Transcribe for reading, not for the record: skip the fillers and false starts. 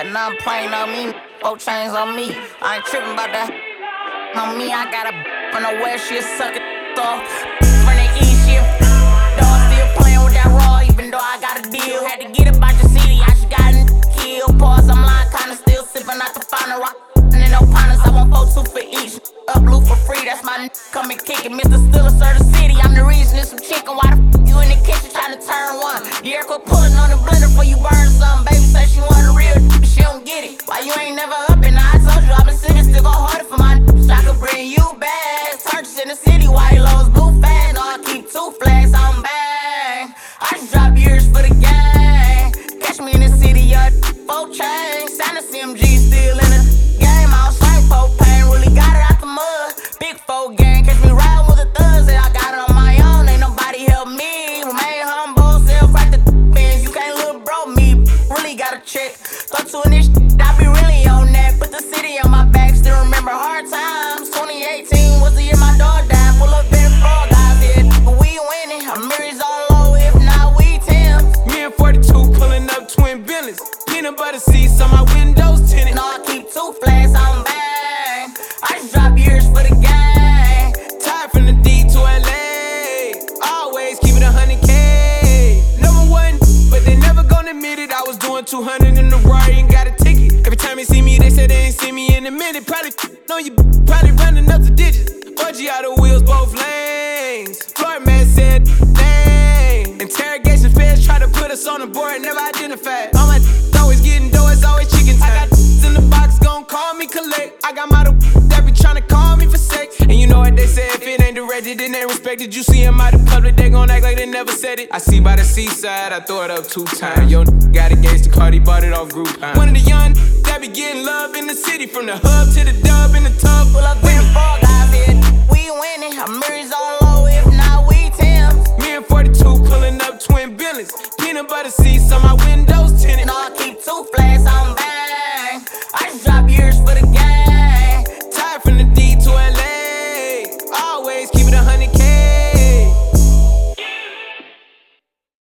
got nothing plain on me, 4 chains on me. I ain't tripping about that on me. I got a from the west, she a sucker off. From the east, she a dog, still playing with that raw, even though I got a deal. Had to get about your city, I just got kill. Pause, I'm lying, kinda still sipping out the final rock. And then no partners, I want 4-2 for each. Up blue for free, that's my come and kick it. Mr. Stiller, sir, the city. I'm the reason it's some chicken. Why the you in the kitchen trying to turn one? Yeah, quit putting on the blender before you burn something. Baby say she want a real but she don't get it. Why you ain't never up and I told you I've been sitting still go harder for my so I could bring you back. Purchase in the city, white lows, blue fans. No, I keep 2 flags on bang. I just drop years for the gang. Catch me in the city, 4 chains. Sign a CMG still in the game. I was like propane, really got it out the mud. Big 4 gang, catch me riding with the thugs. And I got it on my own, ain't nobody help me. Remain humble, self right the fence. You can't little bro me, really gotta check. Start to this I be really on that. Put the city on my back, still remember hard times. 2018 was the year my dog died. Full of big frog guys, yeah, but we winning. I'm Mary's on low, if not we Tim. Me and 42 pulling up twin billions. Peanut butter seats on my windows tinted. No, I keep 2 flags on bang. I just drop years for the gang. Tired from the D to LA. Always keep it 100K. Number 1, but they never gonna admit it. I was doing 200 in the Rari and got a ticket. Every time they see me, they say they ain't see me in a minute. Probably know you probably running up the digits. Budgie out of wheels, both lanes. Floyd man said, dang. Interrogation feds try to put us on the board, never identified. All my always getting dough, it's always chicken time. I got in the box, gon' call me collect. I got model that be tryna call me for sex. And you know what they say, if it ain't directed, then they respected. You see them out in public, they gon' act like they never said it. I see by the seaside, I throw it up 2 times. Yo, got engaged to Cardi, bought it off Groupon. One of the young that be getting love in the city, from the hub to the dub in the tub. Full up with 4 guys, yeah, we winning. I'm Mary's on low, if not we Tim. Me and 42 pulling up twin billions. Peanut butter seats on my windows tinted. No, I keep 2 flags on bang. I just drop years for the gang.